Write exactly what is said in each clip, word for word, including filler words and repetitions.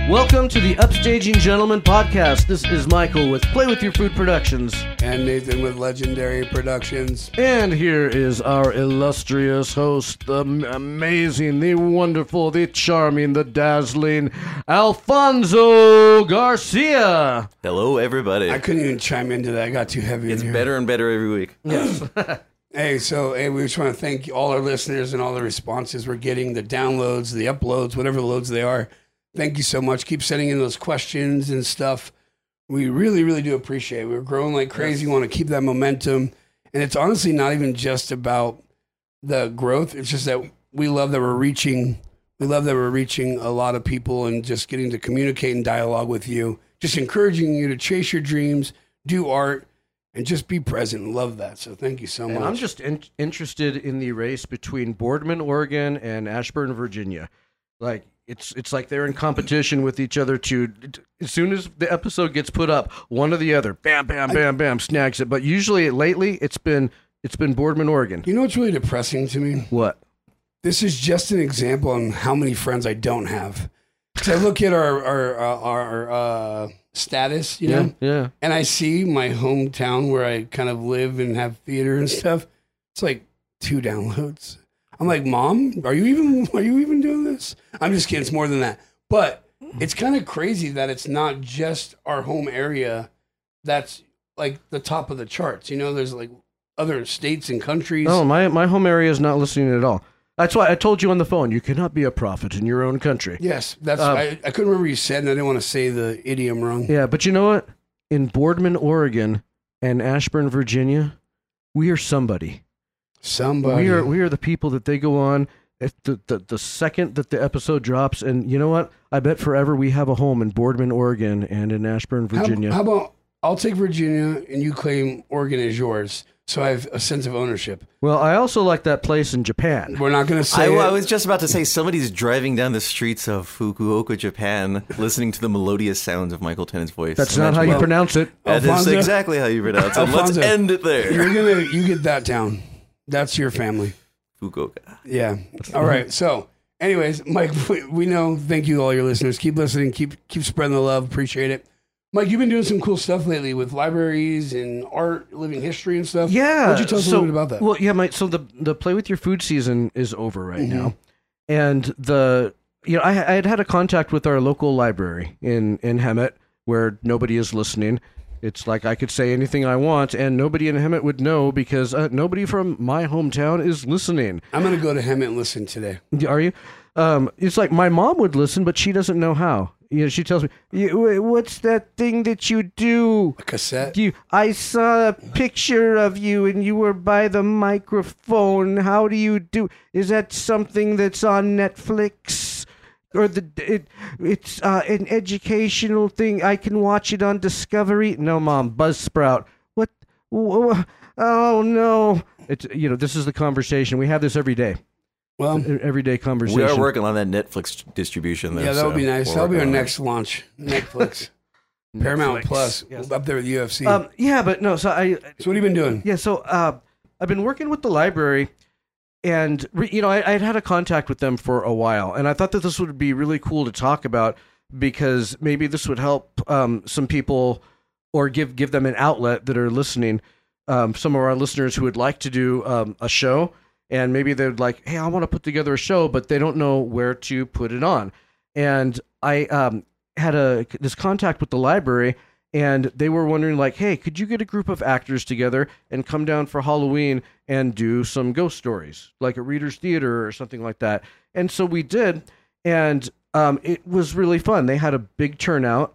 Welcome to the Upstaging Gentlemen podcast. This is Michael with Play With Your Food Productions. And Nathan with Legendary Productions. And here is our illustrious host, the amazing, the wonderful, the charming, the dazzling Alfonso Garcia. Hello, everybody. I couldn't even chime into that. I got too heavy. It's in here. better and better every week. Yes. Hey, so hey, we just want to thank all our listeners and all the responses we're getting, the downloads, the uploads, whatever loads they are. Thank you so much. Keep sending in those questions and stuff. We really, really do appreciate it. We're growing like crazy. We want to keep that momentum. And it's honestly not even just about the growth. It's just that we love that we're reaching, we love that we're reaching a lot of people and just getting to communicate and dialogue with you. Just encouraging you to chase your dreams, do art, and just be present. Love that. So thank you so much. And I'm just in- interested in the race between Boardman, Oregon, and Ashburn, Virginia. Like, It's it's like they're in competition with each other to, as soon as the episode gets put up, one or the other, bam, bam, bam, bam, snags it. But usually, lately, it's been it's been Boardman, Oregon. You know what's really depressing to me? What? This is just an example on how many friends I don't have. Because I look at our our uh, our uh, status, you know, yeah, yeah. and I see my hometown where I kind of live and have theater and stuff. It's like two downloads. I'm like, Mom, are you even are you even doing this? I'm just kidding. It's more than that. But it's kind of crazy that it's not just our home area that's like the top of the charts. You know, there's like other states and countries. Oh, my, my home area is not listening at all. That's why I told you on the phone, you cannot be a prophet in your own country. Yes, that's Um, I, I couldn't remember what you said, and I didn't want to say the idiom wrong. Yeah, but you know what? In Boardman, Oregon, and Ashburn, Virginia, we are somebody. Somebody. We are we are the people that they go on. If the, the the second that the episode drops, and you know what? I bet forever we have a home in Boardman, Oregon, and in Ashburn, Virginia. How, how about I'll take Virginia, and you claim Oregon as yours, so I have a sense of ownership. Well, I also like that place in Japan. We're not going to say I, it. I was just about to say somebody's driving down the streets of Fukuoka, Japan, listening to the melodious sounds of Michael Tennant's voice. That's not how you well, pronounce it. That Alfonso, is exactly how you pronounce it. Let's Alfonso, end it there. You're gonna you get that down. That's your family. Fukuoka. Yeah. All right. So, anyways, Mike, we, we know. Thank you, all your listeners. Keep listening. Keep keep spreading the love. Appreciate it. Mike, you've been doing some cool stuff lately with libraries and art, living history and stuff. Yeah. Why don't you tell us so, a little bit about that? Well, yeah, Mike. So the the Play With Your Food season is over right Mhm. now, and the you know I, I had had a contact with our local library in in Hemet where nobody is listening. It's like I could say anything I want, and nobody in Hemet would know because uh, nobody from my hometown is listening. I'm going to go to Hemet and listen today. Are you? Um, it's like my mom would listen, but she doesn't know how. You know, she tells me, "You- "What's that thing that you do? A cassette? You, I saw a picture of you, and you were by the microphone. How do you do? Is that something that's on Netflix?" Or the it it's uh, an educational thing. I can watch it on Discovery. No, Mom, Buzzsprout. What? wh- Oh no! It's you know this is the conversation we have this every day, Well, everyday conversation. We are working on that Netflix distribution, though. yeah, that would so be nice. we'll That'll be work our on it. next launch. Netflix. Paramount Netflix. Plus. Yes. Up there with U F C. Um, yeah, but no. So I so what have you been doing? yeah. So uh, I've been working with the library, and re, you know I I'd had a contact with them for a while, and I thought that this would be really cool to talk about because maybe this would help um, some people or give give them an outlet that are listening. Um, some of our listeners who would like to do um, a show, and maybe they'd like, hey, I want to put together a show, but they don't know where to put it on. And I um, had a this contact with the library, and they were wondering, like, hey, could you get a group of actors together and come down for Halloween and do some ghost stories, like a Reader's Theater or something like that? And so we did, and um, it was really fun. They had a big turnout,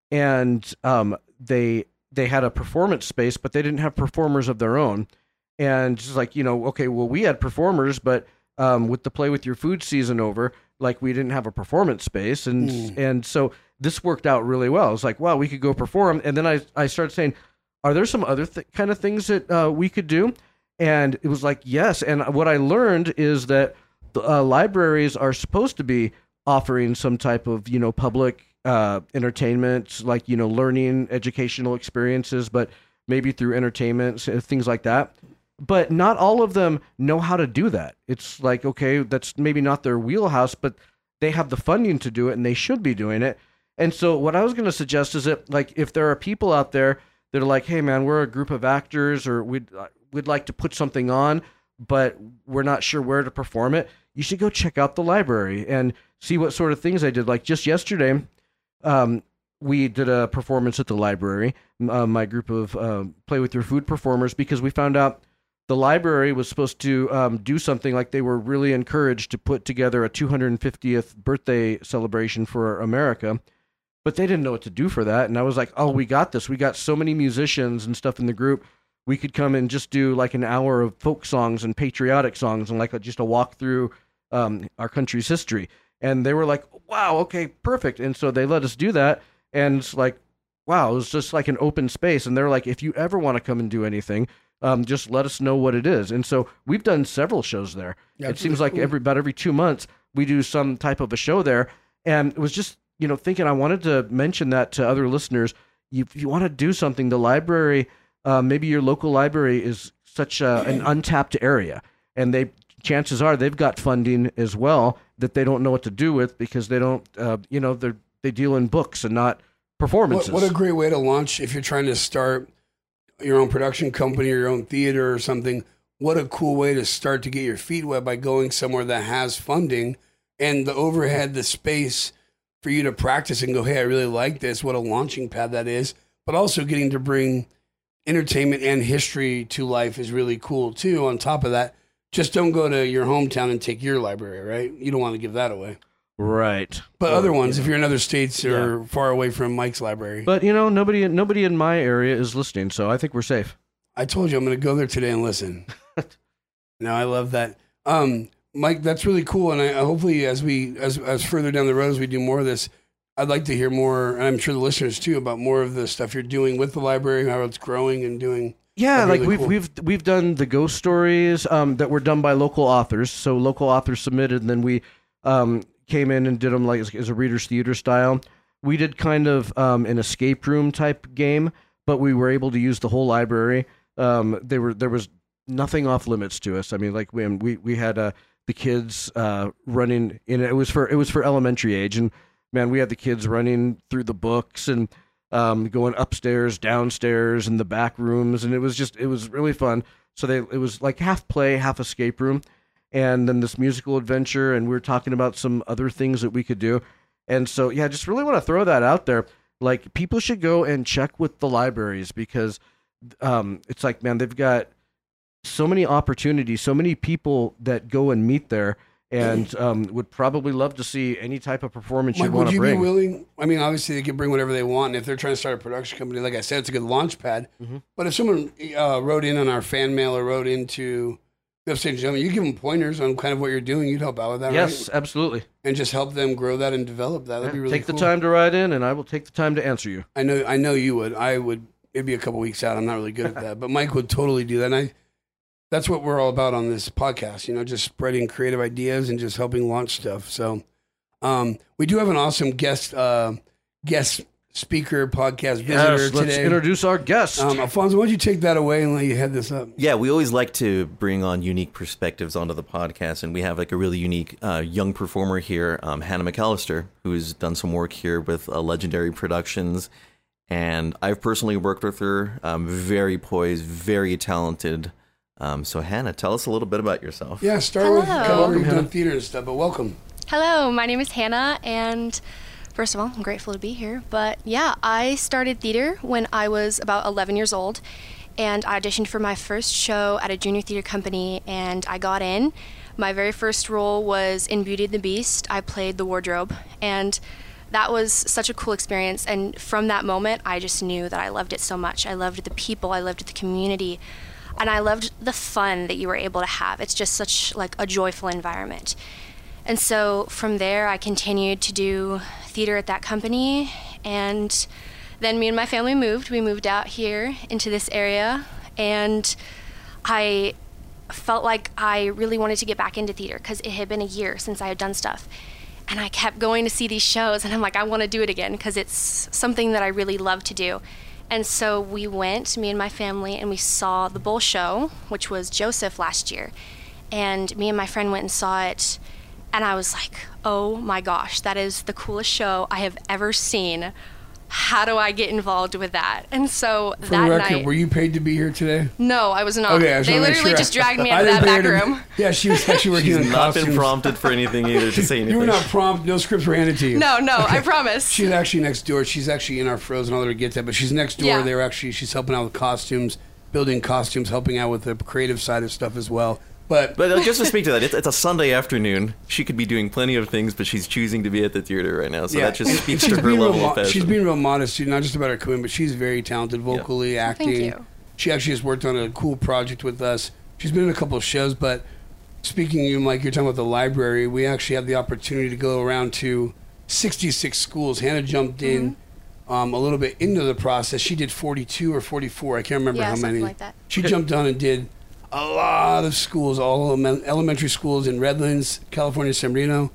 and um, they they had a performance space, but they didn't have performers of their own. And it's like, you know, okay, well, we had performers, but um, with the Play With Your Food season over, like we didn't have a performance space, and Mm. and so this worked out really well. It's like, wow, we could go perform, and then I I started saying, are there some other th- kind of things that uh, we could do? And it was like, yes. And what I learned is that the, uh, libraries are supposed to be offering some type of, you know, public uh, entertainment, like, you know, learning, educational experiences, but maybe through entertainment, s- things like that. But not all of them know how to do that. It's like, okay, that's maybe not their wheelhouse, but they have the funding to do it, and they should be doing it. And so what I was going to suggest is that, like, if there are people out there that are like, hey, man, we're a group of actors, or we'd, we'd like to put something on, but we're not sure where to perform it, you should go check out the library and see what sort of things I did. Like just yesterday, um, we did a performance at the library, uh, my group of uh, Play With Your Food performers, because we found out the library was supposed to um, do something, like they were really encouraged to put together a two hundred fiftieth birthday celebration for America, but they didn't know what to do for that. And I was like, oh, we got this. We got so many musicians and stuff in the group. We could come and just do like an hour of folk songs and patriotic songs and like a, just a walk through um, our country's history. And they were like, wow, okay, perfect. And so they let us do that. And it's like, wow, it was just like an open space. And they're like, if you ever want to come and do anything, um, just let us know what it is. And so we've done several shows there. Yeah, it seems like cool. every about every two months we do some type of a show there. And it was just, you know, thinking I wanted to mention that to other listeners. You, if you want to do something, the library, uh, maybe your local library is such a, an untapped area, and they chances are they've got funding as well that they don't know what to do with because they don't, uh, you know, they they deal in books and not performances. What, what a great way to launch if you're trying to start your own production company or your own theater or something. What a cool way to start to get your feet wet by going somewhere that has funding and the overhead, the space for you to practice and go, hey, I really like this. What a launching pad that is. But also getting to bring entertainment and history to life is really cool too. On top of that, just don't go to your hometown and take your library, right? You don't want to give that away. Right. But or, other ones, you know, if you're in other states or yeah. far away from Mike's library. But, you know, nobody nobody in my area is listening, so I think we're safe. I told you I'm going to go there today and listen. No, I love that. Um, Mike, that's really cool. And I hopefully as we, as, as further down the road, as we do more of this, I'd like to hear more, and I'm sure the listeners too, about more of the stuff you're doing with the library, how it's growing and doing. Yeah, like really we've cool. we've we've done the ghost stories um, that were done by local authors. So local authors submitted, and then we um, came in and did them like as, as a reader's theater style. We did kind of um, an escape room type game, but we were able to use the whole library. Um, they were there was nothing off limits to us. I mean, like we we we had uh, the kids uh, running in. It was for it was for elementary age, and man, we had the kids running through the books and. Um, going upstairs, downstairs, in the back rooms, and it was just, it was really fun. So they, it was like half play, half escape room, and then this musical adventure, and we were talking about some other things that we could do. And so, yeah, just really want to throw that out there. Like, people should go and check with the libraries because um, it's like, man, they've got so many opportunities, so many people that go and meet there, and um, would probably love to see any type of performance Mike, you want would to you bring. be willing? I mean, obviously they can bring whatever they want. And if they're trying to start a production company, like I said, it's a good launch pad. Mm-hmm. But if someone uh, wrote in on our fan mail or wrote into the Upstage Gentleman, you give them pointers on kind of what you're doing. You'd help out with that, yes, right? absolutely. And just help them grow that and develop that. That'd Yeah, be really take cool. the time to write in, and I will take the time to answer you. I know, I know you would. I would. It'd be a couple weeks out. I'm not really good at that, but Mike would totally do that. And I. That's what we're all about on this podcast, you know, just spreading creative ideas and just helping launch stuff. So um, we do have an awesome guest uh, guest speaker, podcast visitor yes, let's today. introduce our guest. Um, Alfonso, why don't you take that away and let you head this up? Yeah, we always like to bring on unique perspectives onto the podcast, and we have like a really unique uh, young performer here, um, Hannah McAllister, who's done some work here with uh, Legendary Productions, and I've personally worked with her. Um, very poised, very talented. Um, so Hannah, tell us a little bit about yourself. Yeah, start Hello. with kind of you've done theater and stuff, but welcome. Hello, my name is Hannah, and first of all, I'm grateful to be here. But yeah, I started theater when I was about eleven years old, and I auditioned for my first show at a junior theater company, and I got in. My very first role was in Beauty and the Beast. I played the wardrobe, and that was such a cool experience. And from that moment, I just knew that I loved it so much. I loved the people, I loved the community. And I loved the fun that you were able to have. It's just such like a joyful environment. And so from there, I continued to do theater at that company. And then me and my family moved. We moved out here into this area. And I felt like I really wanted to get back into theater because it had been a year since I had done stuff. And I kept going to see these shows. And I'm like, I want to do it again because it's something that I really love to do. And so we went, me and my family, and we saw the Bull Show, which was Joseph last year. And me and my friend went and saw it And I was like, oh my gosh, that is the coolest show I have ever seen. How do I get involved with that? And so For that the record, night, were you paid to be here today? no, I was not. Okay, I just They wanna make literally sure. just dragged me I into that didn't pay back her to- room. Yeah, she was actually working She's on not costumes. been prompted for anything either to say anything. You were not prompted. No scripts were handed to you. No, no, I promise. She's actually next door. She's actually in our Frozen. I'll let her get that, but she's next door. Yeah. They're actually she's helping out with costumes, building costumes, helping out with the creative side of stuff as well. But But uh, just to speak to that, it's, it's a Sunday afternoon. She could be doing plenty of things, but she's choosing to be at the theater right now. So that just speaks she's to her being real level mo- of passion. She's being real modest, too, not just about her cooking, but she's very talented vocally, acting. Thank you. She actually just worked on a cool project with us. She's been in a couple of shows, but speaking of you, Mike, you're talking about the library. We actually had the opportunity to go around to sixty-six schools. Hannah jumped in um, a little bit into the process. She did forty-two or forty-four. I can't remember Yeah, how something many. like that. She jumped on and did a lot of schools, all ele- elementary schools in Redlands, California, San Marino,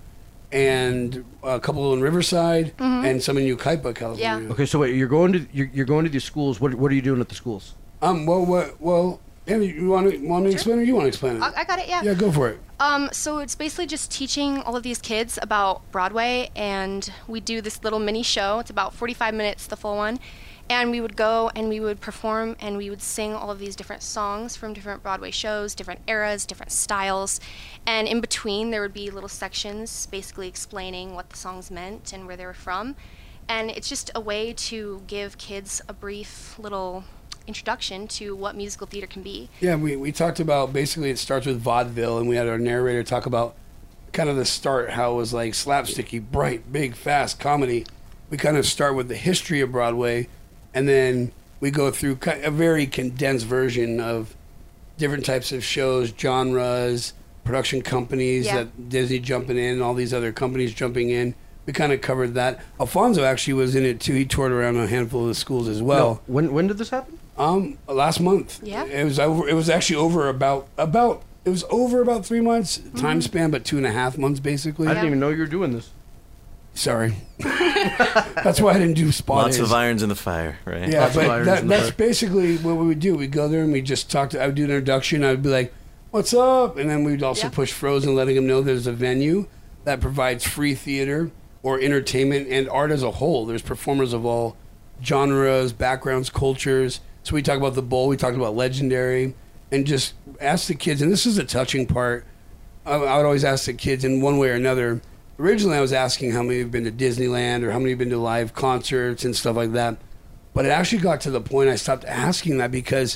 and a couple in Riverside, and some in Yucaipa, California. Mm-hmm. Yeah. Okay, so wait, you're going to you're, you're going to these schools. What what are you doing at the schools? Um. Well. What? Well. Andy, you want to want me to explain, or you want to explain it? I, I got it, yeah. Yeah, go for it. Um, so it's basically just teaching all of these kids about Broadway, and we do this little mini show. It's about forty-five minutes, the full one. And we would go and we would perform and we would sing all of these different songs from different Broadway shows, different eras, different styles. And in between, there would be little sections basically explaining what the songs meant and where they were from. And it's just a way to give kids a brief little introduction to what musical theater can be. Yeah, we, we talked about basically it starts with vaudeville, and we had our narrator talk about kind of the start, how it was like slapsticky, bright, big, fast comedy. We kind of start with the history of Broadway, and then we go through ki- a very condensed version of different types of shows, genres, production companies, Yeah. that Disney jumping in, all these other companies jumping in. We kind of covered that. Alfonso actually was in it too. He toured around a handful of the schools as well. No, when when did this happen? Um, last month. Yeah. It was over. It was actually over about about. It was over about three months time span, but two and a half months basically. I didn't even know you were doing this. Sorry. That's why I didn't do spot Lots days. of irons in the fire, right? Yeah, Lots of but irons that, in the that's fire. basically what we would do. We'd go there and we just talk to. I would do an introduction. I would be like, "What's up?" And then we'd also Yeah. push Frozen, letting them know there's a venue that provides free theater or entertainment and art as a whole. There's performers of all genres, backgrounds, cultures. So we talk about the bowl. We talked about Legendary, and just ask the kids. And this is a touching part. I, I would always ask the kids in one way or another. Originally, I was asking how many have been to Disneyland or how many have been to live concerts and stuff like that. But it actually got to the point I stopped asking that because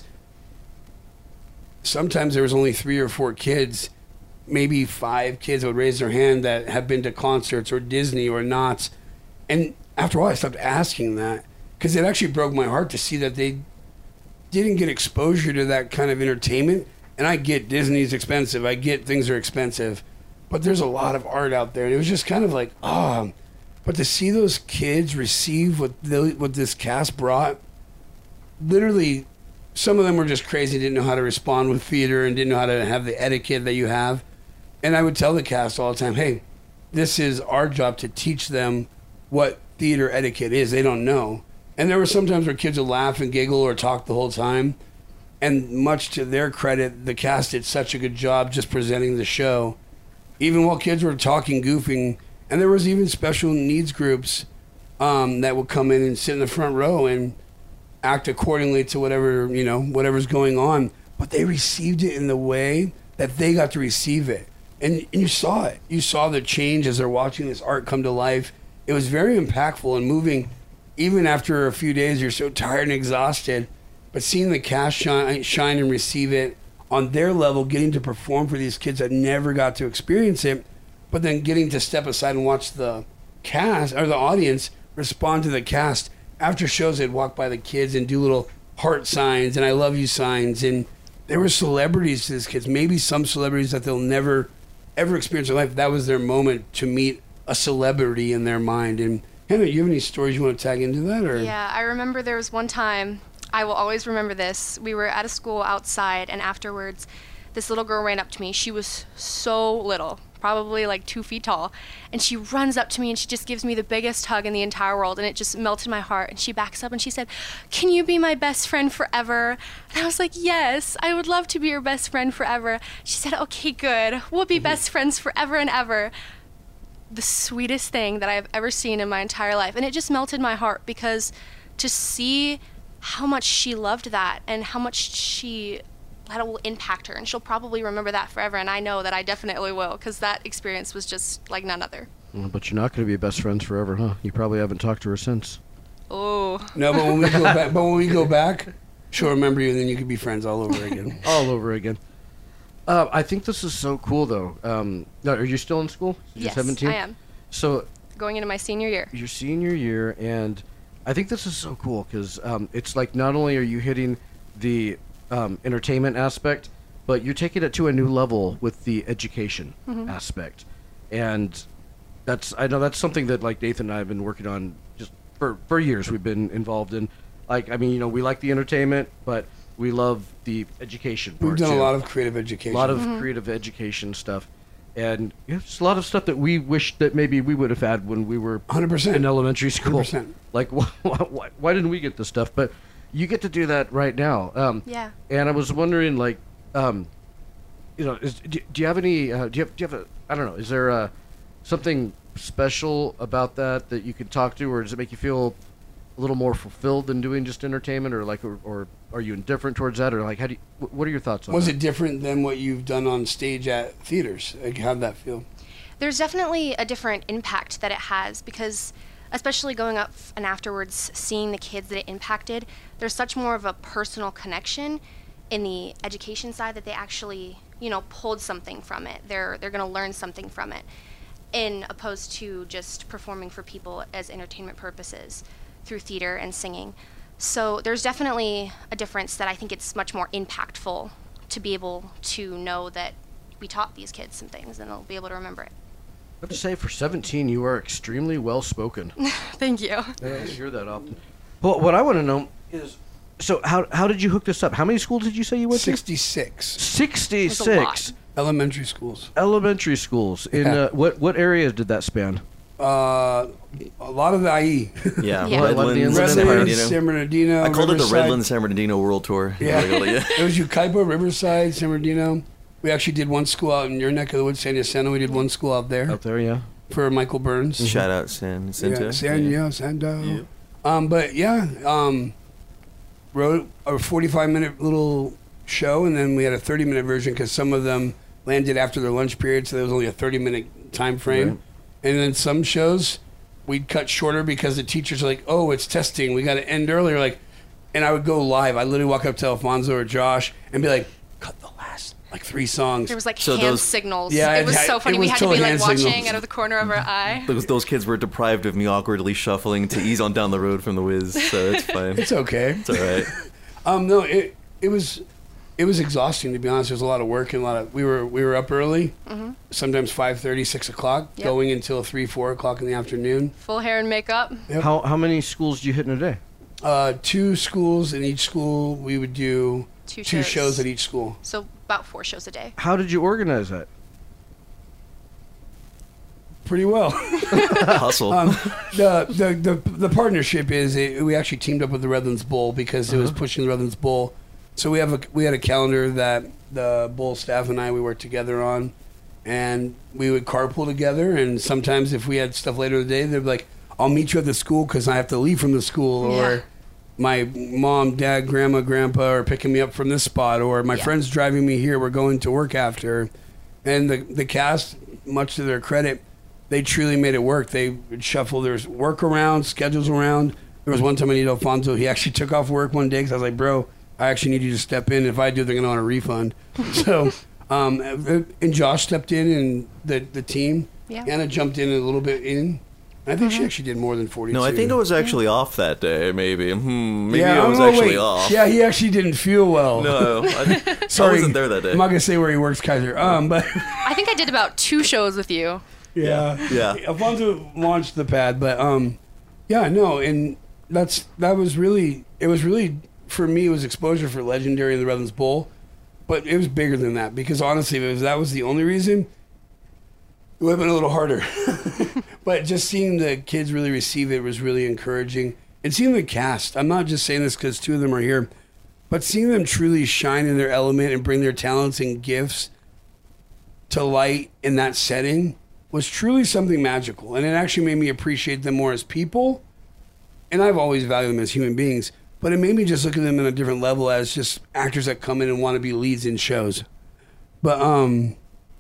sometimes there was only three or four kids, maybe five kids that would raise their hand that have been to concerts or Disney or Knott's. And after a while, I stopped asking that because it actually broke my heart to see that they didn't get exposure to that kind of entertainment. And I get Disney's expensive. I get things are expensive. But there's a lot of art out there. And it was just kind of like, ah. But to see those kids receive what the, what this cast brought, literally, some of them were just crazy, didn't know how to respond with theater and didn't know how to have the etiquette that you have. And I would tell the cast all the time, hey, this is our job to teach them what theater etiquette is. They don't know. And there were some times where kids would laugh and giggle or talk the whole time. And much to their credit, the cast did such a good job just presenting the show. Even while kids were talking, goofing, and there was even special needs groups um, that would come in and sit in the front row and act accordingly to whatever, you know, whatever's going on. But they received it in the way that they got to receive it. And, and you saw it. You saw the change as they're watching this art come to life. It was very impactful and moving. Even after a few days, you're so tired and exhausted. But seeing the cast shine, shine and receive it on their level, getting to perform for these kids that never got to experience it, but then getting to step aside and watch the cast or the audience respond to the cast. After shows, they'd walk by the kids and do little heart signs and I love you signs. And there were celebrities to these kids, maybe some celebrities that they'll never, ever experience in life. That was their moment to meet a celebrity in their mind. And Hannah, you have any stories you want to tag into that? Or? Yeah, I remember there was one time, I will always remember this. We were at a school outside, and afterwards, this little girl ran up to me. She was so little, probably like two feet tall. And she runs up to me and she just gives me the biggest hug in the entire world. And it just melted my heart. And she backs up and she said, "Can you be my best friend forever?" And I was like, "Yes, I would love to be your best friend forever." She said, "Okay, good. We'll be best friends forever and ever." The sweetest thing that I've ever seen in my entire life. And it just melted my heart, because to see how much she loved that and how much she, that it will impact her. And she'll probably remember that forever. And I know that I definitely will, because that experience was just like none other. Well, but you're not going to be best friends forever, huh? You probably haven't talked to her since. Oh. No, but when we go back, but when we go back, she'll remember you, and then you can be friends all over again. All over again. Uh, I think this is so cool, though. Um, now, are you still in school? You're Yes, seventeen? I am. So Going into my senior year. your senior year, and I think this is so cool because um, it's like not only are you hitting the um, entertainment aspect, but you're taking it to a new level with the education Mm-hmm. aspect, and that's I know that's something that like Nathan and I have been working on just for for years. We've been involved in, like I mean you know we like the entertainment, but we love the education part We've done too. a lot of creative education. A lot of creative education stuff, and yeah, just a lot of stuff that we wish that maybe we would have had when we were one hundred percent. in elementary school. one hundred percent. Like, why, why, why didn't we get this stuff? But you get to do that right now. Um, Yeah. And I was wondering, like, um, you know, is, do, do you have any? Uh, do you have? Do you have a? I don't know. Is there uh, something special about that that you could talk to, or does it make you feel a little more fulfilled than doing just entertainment, or like, or, or are you indifferent towards that, or like, how do you? wh- What are your thoughts on Was that? it different than what you've done on stage at theaters? Like, how'd that feel? There's definitely a different impact that it has, because especially going up and afterwards seeing the kids that it impacted, there's such more of a personal connection in the education side that they actually, you know, pulled something from it. They're they're going to learn something from it, in opposed to just performing for people as entertainment purposes through theater and singing. So there's definitely a difference that I think it's much more impactful to be able to know that we taught these kids some things and they'll be able to remember it. I have to say, for seventeen, you are extremely well spoken. Thank you. I don't hear that often. Well, what I want to know is, so how how did you hook this up? How many schools did you say you went sixty-six to? Sixty-six That's a lot. elementary schools. elementary schools. In Yeah. uh, what what areas did that span? Uh, a lot of the I E. Yeah, Yeah. Redlands, Redlands, San Redlands, Bernardino. San Bernardino. I called it the Riverside. Redlands San Bernardino World Tour. Yeah. yeah. It was Ukaipa, Riverside, San Bernardino. We actually did one school out in your neck of the woods, San Jacinto. We did one school out there Out there, yeah. for Michael Burns. Shout out San Jacinto. Yeah, San, yeah, Sando. Yeah. Um, but yeah, um, wrote a forty-five minute little show, and then we had a thirty minute version because some of them landed after their lunch period, so there was only a thirty minute time frame. Right. And then some shows we'd cut shorter because the teachers are like, "Oh, it's testing. We got to end earlier." Like, and I would go live. I literally walk up to Alfonso or Josh and be like, "Cut the last like three songs." There was like So hand those- signals. Yeah, it was it- so it funny. was We had to totally be like hand watching signals. out of the corner of our eye. Those, those kids were deprived of me awkwardly shuffling to ease on down the road from the whiz, so it's fine. It's okay. It's all right. Um, no, it it was it was exhausting, to be honest. There was a lot of work and a lot of we were we were up early, Mm-hmm. sometimes five thirty, six o'clock, Yep. going until three, four o'clock in the afternoon. Full hair and makeup. Yep. How how many schools do you hit in a day? Uh, two schools in each school. We would do Two two shows. shows at each school. So about four shows a day. How did you organize that? Pretty well. Hustle. um, the, the the the partnership is it, we actually teamed up with the Redlands Bowl because it was pushing the Redlands Bowl. So we have a we had a calendar that the Bowl staff and I we worked together on, and we would carpool together. And sometimes if we had stuff later in the day, they'd be like, "I'll meet you at the school because I have to leave from the school," Yeah. or my mom, dad, grandma, grandpa are picking me up from this spot, or my Yeah. friend's driving me here. We're going to work after, and the the cast, much to their credit, they truly made it work. They would shuffle their work around, schedules around. There was one time I needed Alfonso. He actually took off work one day because I was like, "Bro, I actually need you to step in. If I do, they're going to want a refund." So, um, and Josh stepped in, and the the team. Yeah. Anna jumped in a little bit in. I think she actually did more than forty. no, I think I was actually off that day. Maybe. Hmm. Maybe yeah, I was oh, actually wait. off. Yeah, he actually didn't feel well. No, I, Sorry, I wasn't there that day. I'm not gonna say where he works, Kaiser. Um, but I think I did about two shows with you. yeah, Yeah. Alfonso launched the pad, but um, yeah, no, and that's that was really it was really for me it was exposure for Legendary in the Redlands Bowl, but it was bigger than that because honestly, if it was, that was the only reason. It would have been a little harder. But just seeing the kids really receive it was really encouraging. And seeing the cast, I'm not just saying this because two of them are here, but seeing them truly shine in their element and bring their talents and gifts to light in that setting was truly something magical. And it actually made me appreciate them more as people. And I've always valued them as human beings, but it made me just look at them in a different level as just actors that come in and want to be leads in shows. But, um...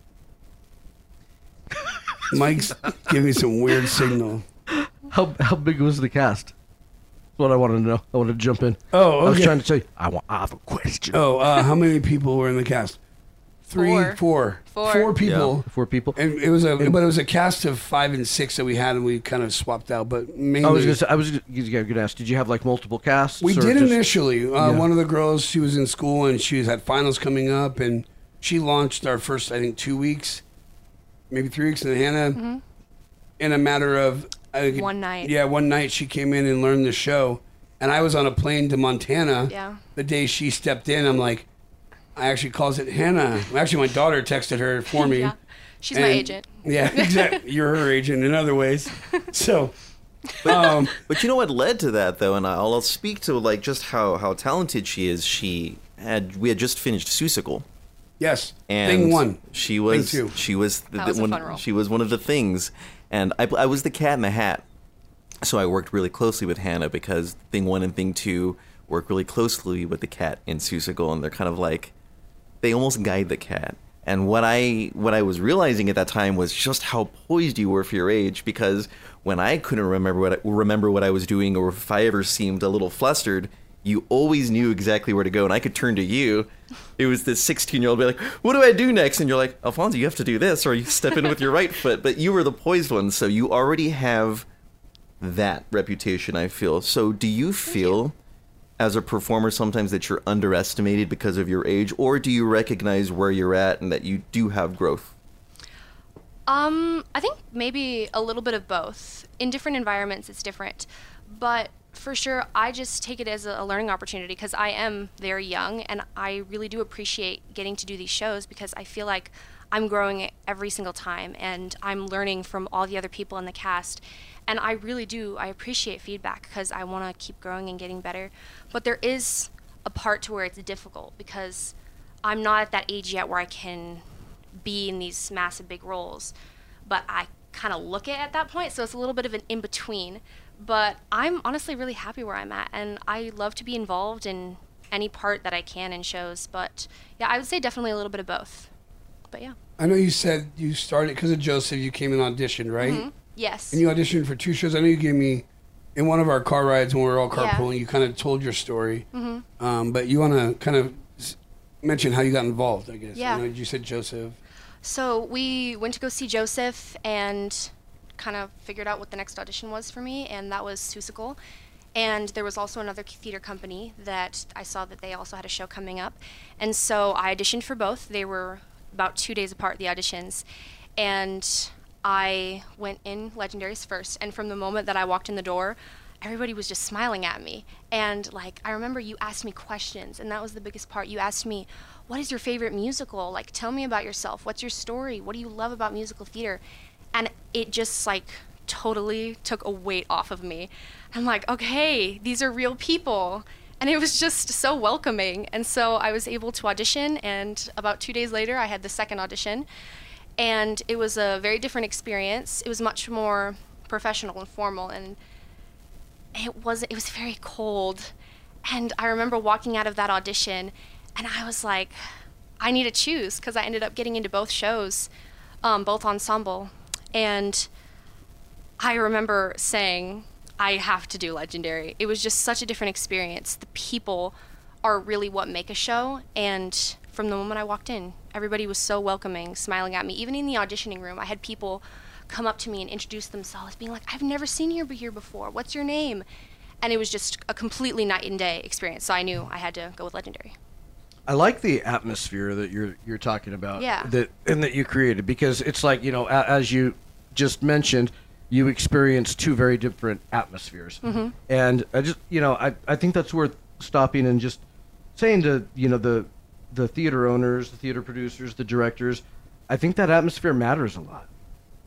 Mike's giving me some weird signal. How how big was the cast? That's what I wanted to know. I wanted to jump in. Oh, okay. I was trying to tell you. I want. I have a question. Oh, uh, how many people were in the cast? Three, Four. four, Four. four people. Yeah, four people. And it was a, but it was a cast of five and six that we had, and we kind of swapped out. But mainly, I was gonna say. I was gonna gonna ask. Did you have like multiple casts? we or did just- initially. Uh, Yeah. One of the girls, she was in school, and she had finals coming up, and she launched our first, I think, two weeks, maybe three weeks. And Hannah, Mm-hmm. in a matter of I think, One night. yeah, one night she came in and learned the show, and I was on a plane to Montana. Yeah. The day she stepped in, I'm like, I actually calls it Hannah. Actually, my daughter texted her for me. Yeah. She's my And- agent. Yeah, exactly. You're her agent in other ways. So, um, But you know what led to that, though, and I'll, I'll speak to like just how, how talented she is. She had we had just finished Seussical, yes, and thing one. she was Thing two. she was the, That was a one, fun role. she was one of the things, and I I was the Cat in the Hat, so I worked really closely with Hannah because thing one and thing two work really closely with the cat in Seussical, and they're kind of like they almost guide the cat. And what I what I was realizing at that time was just how poised you were for your age, because when I couldn't remember what I, remember what I was doing, or if I ever seemed a little flustered, you always knew exactly where to go, and I could turn to you. It was this sixteen-year-old be like, "What do I do next?" And you're like, "Alfonso, you have to do this," or you step in with your right foot. But you were the poised one, so you already have that reputation, I feel. So do you feel as a performer sometimes that you're underestimated because of your age, or do you recognize where you're at and that you do have growth? Um, I think maybe a little bit of both. In different environments, it's different. But for sure, I just take it as a learning opportunity because I am very young, and I really do appreciate getting to do these shows because I feel like I'm growing every single time, and I'm learning from all the other people in the cast. And I really do, I appreciate feedback because I want to keep growing and getting better. But there is a part to where it's difficult because I'm not at that age yet where I can be in these massive big roles. But I kind of look it at that point, so it's a little bit of an in-between. But I'm honestly really happy where I'm at, and I love to be involved in any part that I can in shows. But yeah, I would say definitely a little bit of both. But yeah. I know you said you started because of Joseph. You came and auditioned, right? Mm-hmm. Yes. And you auditioned for two shows. I know you gave me in one of our car rides when we were all Yeah. carpooling. You kind of told your story, Mm-hmm. um, but you want to kind of s- mention how you got involved. I guess. Yeah. I know you said Joseph. So we went to go see Joseph and kind of figured out what the next audition was for me, and that was Seussical. And there was also another theater company that I saw that they also had a show coming up. And so I auditioned for both. They were about two days apart, the auditions. And I went in Legendaries first. And from the moment that I walked in the door, everybody was just smiling at me. And like, I remember you asked me questions, and that was the biggest part. You asked me, what is your favorite musical? Like, tell me about yourself. What's your story? What do you love about musical theater? And it just like totally took a weight off of me. I'm like, okay, these are real people. And it was just so welcoming. And so I was able to audition, and about two days later, I had the second audition. And it was a very different experience. It was much more professional and formal, and it was it was very cold. And I remember walking out of that audition, and I was like, I need to choose, because I ended up getting into both shows, um, both ensemble. And I remember saying, I have to do Legendary. It was just such a different experience. The people are really what make a show, and from the moment I walked in, everybody was so welcoming, smiling at me. Even in the auditioning room, I had people come up to me and introduce themselves, being like, I've never seen you here before. What's your name? And it was just a completely night and day experience, so I knew I had to go with Legendary. I like the atmosphere that you're you're talking about. Yeah. That and that you created, because it's like, you know, a, as you just mentioned, you experienced two very different atmospheres. Mm-hmm. And I just, you know, I I think that's worth stopping and just saying to, you know, the the theater owners, the theater producers, the directors, I think that atmosphere matters a lot.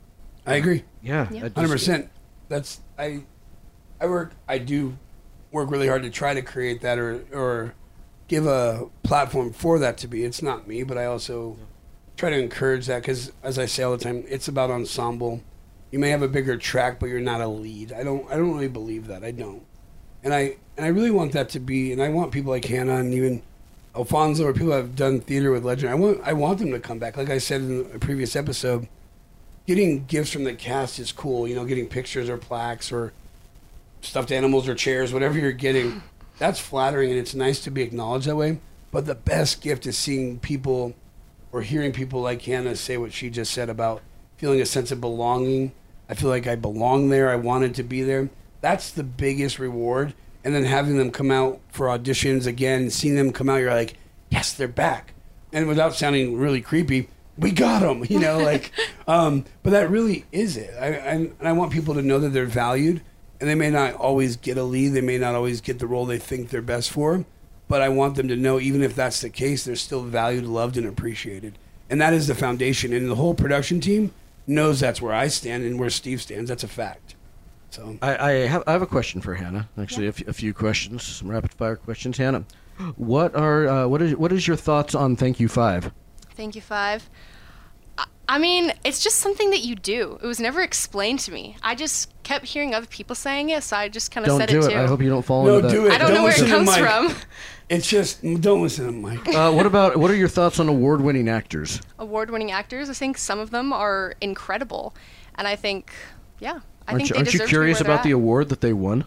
I agree. Yeah, Yeah. I just- Hundred percent. That's I. I work. I do work really hard to try to create that or or give a platform for that to be. It's not me, but I also try to encourage that because, as I say all the time, it's about ensemble. You may have a bigger track, but you're not a lead. I don't. I don't really believe that. I don't. And I and I really want that to be. And I want people like Hannah and even Alfonso or people that have done theater with Legend. I want. I want them to come back. Like I said in a previous episode, getting gifts from the cast is cool. You know, getting pictures or plaques or stuffed animals or chairs, whatever you're getting, that's flattering and it's nice to be acknowledged that way. But the best gift is seeing people or hearing people like Hannah say what she just said about feeling a sense of belonging. I feel like I belong there. I wanted to be there. That's the biggest reward. And then having them come out for auditions again and seeing them come out, you're like, yes, they're back. And without sounding really creepy, we got them, you know, like, um, but that really is it. I, I, and I want people to know that they're valued. And they may not always get a lead. They may not always get the role they think they're best for. But I want them to know, even if that's the case, they're still valued, loved, and appreciated. And that is the foundation. And the whole production team knows that's where I stand and where Steve stands. That's a fact. So I, I have I have a question for Hannah. Actually, Yeah. a, f- a few questions, some rapid fire questions. Hannah, what are uh, what is what is your thoughts on Thank You Five? Thank you, Five. I- I mean, it's just something that you do. It was never explained to me. I just kept hearing other people saying it, so I just kind of Don't said do it it. too. I hope you don't fall No, into that. do it. I don't, Don't know where it listen to comes Mike. from. it's just, don't listen to Mike. Uh, what about what are your thoughts on award-winning actors? Award-winning actors, I think some of them are incredible, and I think, yeah, I Aren't think you, they aren't you deserve to be curious where they're about the at. award that they won?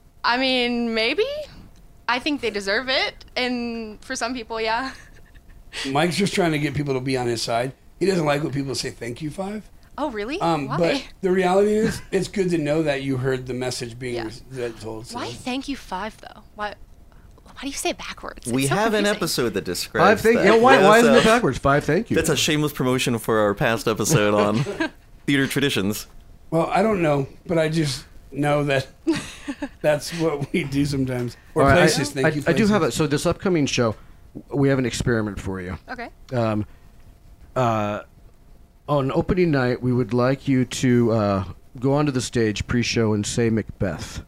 I mean, maybe. I think they deserve it, and for some people, yeah. Mike's just trying to get people to be on his side. He doesn't like when people say thank you, Five. Oh, really? Um, Why? but the reality is, it's good to know that you heard the message being Yeah. re- told. So. Why thank you, Five, though? Why? Why do you say it backwards? We It's so have an confusing. episode that Five describes thank. that. Yeah, why Yeah, why isn't so it backwards? Five thank you. That's a shameless promotion for our past episode on theater traditions. Well, I don't know, but I just know that that's what we do sometimes. Or All right, places, I, thank I, you. I do have places. it. So this upcoming show, we have an experiment for you. Okay. Um, uh, on opening night, we would like you to uh, go onto the stage pre-show and say Macbeth.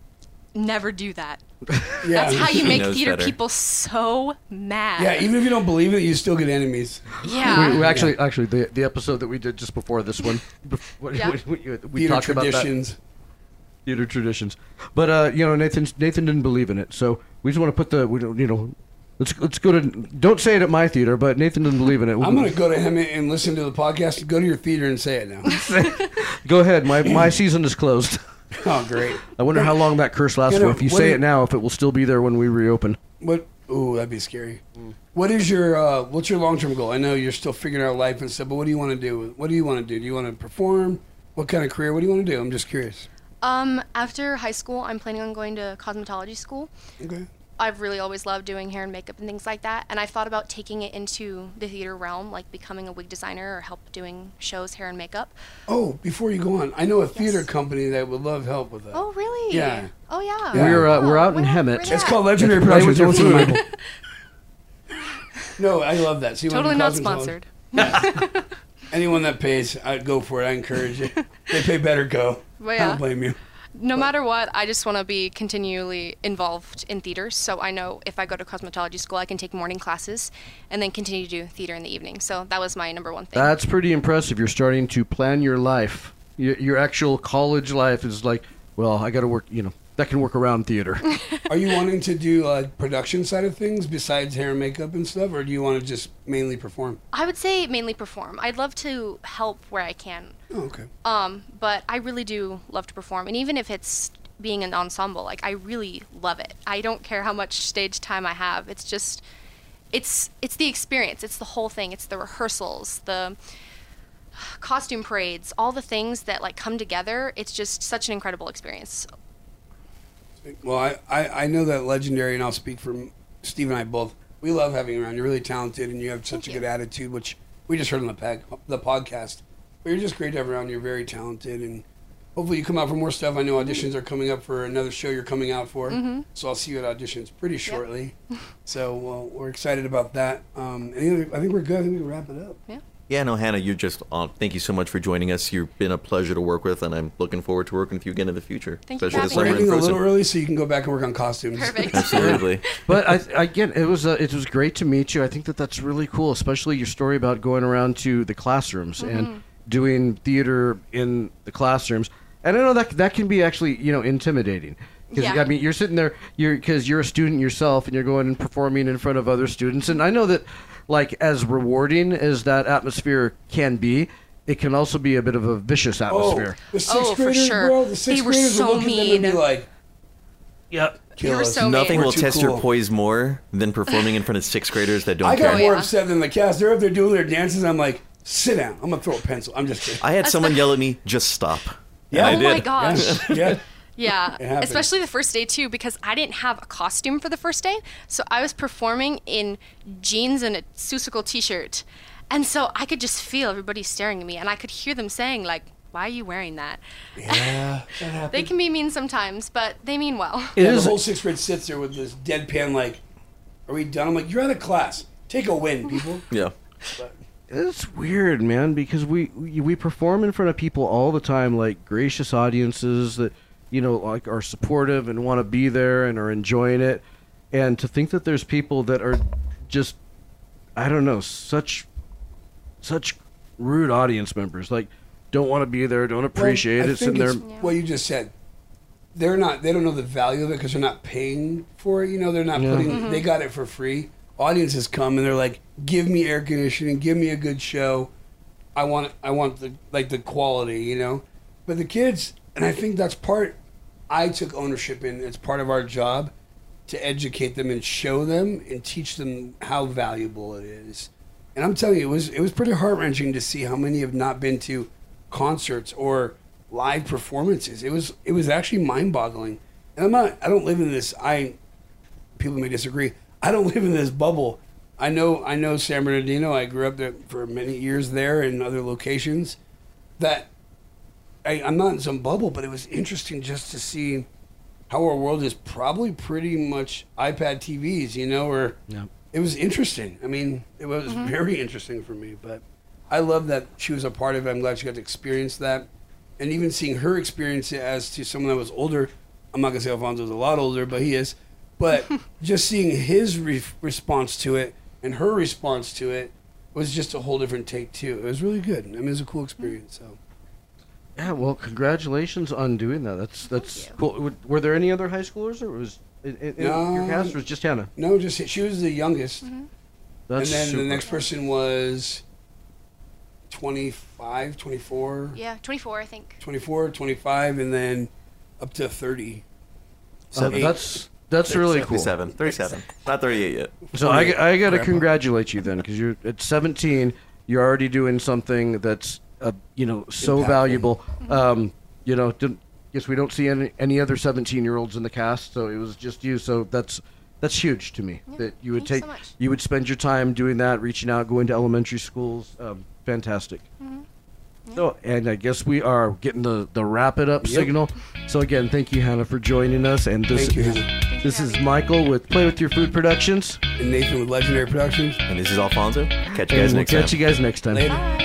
Never do that. Yeah. That's how you He make knows theater better. people so mad. Yeah, even if you don't believe it, you still get enemies. Yeah. We, we actually, actually, the the episode that we did just before this one, bef- what- Yeah. we, we, we Theater talked about that. traditions. Theater traditions. But uh, you know, Nathan Nathan didn't believe in it, so we just want to put the we don't you know, let's let's go to don't say it at my theater, but Nathan didn't believe in it. I'm going to go to him and listen to the podcast. Go to your theater and say it now. Go ahead. My my season is closed. Oh, great. I wonder how long that curse lasts You know, for. If you what say do- it now, if it will still be there when we reopen. What? Ooh, that'd be scary. What is your uh, what's your long term goal? I know you're still figuring out life and stuff, but what do you want to do? What do you want to do? Do you want to perform? What kind of career? What do you want to do? I'm just curious. Um, after high school, I'm planning on going to cosmetology school. Okay. I've really always loved doing hair and makeup and things like that, and I thought about taking it into the theater realm, like becoming a wig designer or help doing shows, hair and makeup. Oh, before you go on, I know a theater Yes. company that would love help with that. Oh, really? Yeah. Oh, yeah. Yeah. We're uh, we're Oh, out in where- Hemet. where's It's that? called Legendary Play with Productions. your Don't listen to food. Michael. No, I love that. See, when Totally I'm not cosmetologist- sponsored. Anyone that pays, I'd go for it. I encourage it. They pay better, go. But I yeah. don't blame you. No matter what, I just want to be continually involved in theater. So I know if I go to cosmetology school, I can take morning classes and then continue to do theater in the evening. So that was my number one thing. That's pretty impressive. You're starting to plan your life. Your, your actual college life is like, well, I got to work. You know, that can work around theater. Are you wanting to do uh, production side of things besides hair and makeup and stuff, or do you want to just mainly perform? I would say mainly perform. I'd love to help where I can. Oh, okay. Um, but I really do love to perform. And even if it's being an ensemble, like I really love it. I don't care how much stage time I have. It's just it's it's the experience. It's the whole thing. It's the rehearsals, the costume parades, all the things that like come together. It's just such an incredible experience. Well, I, I, I know that Legendary, and I'll speak for Steve and I both. We love having you around. You're really talented, and you have such Thank a you. good attitude, which we just heard on the, pack, the podcast. But you're just great to have around. You're very talented, and hopefully you come out for more stuff. I know auditions are coming up for another show you're coming out for, Mm-hmm. so I'll see you at auditions pretty shortly. So well, we're excited about that. Um, any other, I think we're good. I think we can wrap it up. Yeah. Yeah, no, Hannah, you're just, uh, thank you so much for joining us. You've been a pleasure to work with, and I'm looking forward to working with you again in the future. Thank you for especially this having summer me. in Ending a little person. early so you can go back and work on costumes. Perfect. Absolutely. But I, again, it was uh, it was great to meet you. I think that that's really cool, especially your story about going around to the classrooms Mm-hmm. and doing theater in the classrooms. And I know that that can be actually, you know, intimidating. Because Yeah. I mean, you're sitting there, you're because you're a student yourself, and you're going and performing in front of other students. And I know that, like, as rewarding as that atmosphere can be, it can also be a bit of a vicious Oh, atmosphere. the sixth Oh, for graders, sure. bro. The sixth They were graders so would look at them and be mean. like, Yep. kill They were us. so mean. Nothing We're will too test cool. your poise more than performing in front of sixth graders that don't I got care. Oh, more yeah. upset than the cast. They're up there doing their dances. I'm like, sit down. I'm gonna throw a pencil. I'm just kidding. I had someone yell at me, just stop. Yeah. And Oh I my did. gosh. yeah. Yeah, It happens. especially the first day too, because I didn't have a costume for the first day. So I was performing in jeans and a Susical t-shirt. And so I could just feel everybody staring at me, and I could hear them saying, like, why are you wearing that? Yeah. That happened. They can be mean sometimes, but they mean well. It Yeah, is. the whole sixth grade sits there with this deadpan, like, are we done? I'm like, you're out of class. Take a win, people. Yeah. It's weird, man, because we, we we perform in front of people all the time, like gracious audiences that, you know, like are supportive and want to be there and are enjoying it, and to think that there's people that are just, I don't know, such such rude audience members, like don't want to be there, don't appreciate Well, I it, think sitting there. it's what you just said. They're not. They don't know the value of it because they're not paying for it. You know, they're not Yeah. putting. They got it for free. Audiences come and they're like, "Give me air conditioning. Give me a good show. I want. I want the like the quality." You know, but the kids, and I think that's part. I took ownership in. It's part of our job to educate them and show them and teach them how valuable it is. And I'm telling you, it was it was pretty heart wrenching to see how many have not been to concerts or live performances. It was it was actually mind boggling. And I'm not. I don't live in this. I people may disagree. I don't live in this bubble. I know. I know San Bernardino. I grew up there for many years there and other locations. That I, I'm not in some bubble, but it was interesting just to see how our world is probably pretty much iPad T Vs. You know, or Yeah. it was interesting. I mean, it was Mm-hmm. very interesting for me. But I love that she was a part of it. I'm glad she got to experience that, and even seeing her experience it as to someone that was older. I'm not gonna say Alfonso's a lot older, but he is. But just seeing his re- response to it and her response to it was just a whole different take too. It was really good. I mean, it was a cool experience. So Yeah, well, congratulations on doing that. That's that's you. cool. Were- Were there any other high schoolers, or was it, it, it- your No. cast was just Hannah? no, just she was the youngest, That's and then super. the next person was twenty-five, twenty-four, Yeah, twenty-four, I think. twenty-four, twenty-five, and then up to thirty. Uh, that's that's really cool. thirty-seven. thirty-seven. Not thirty-eight yet. So I, g- I got to Grandpa. congratulate you then, because you're at seventeen. You're already doing something that's uh, you know so Impactful. valuable. Um, you know, didn't, guess we don't see any any other seventeen year olds in the cast, so it was just you. So that's that's huge to me Yeah, that you would thank take you so much. you would spend your time doing that, reaching out, going to elementary schools. Um, fantastic. So, and I guess we are getting the, the wrap it up Yep. signal. So again, thank you, Hannah, for joining us. And this Thank you, is Hannah. this is Michael with Play With Your Food Productions. And Nathan with Legendary Productions. And this is Alfonso. Catch you And guys we'll next time. catch you guys next time. Later. Bye.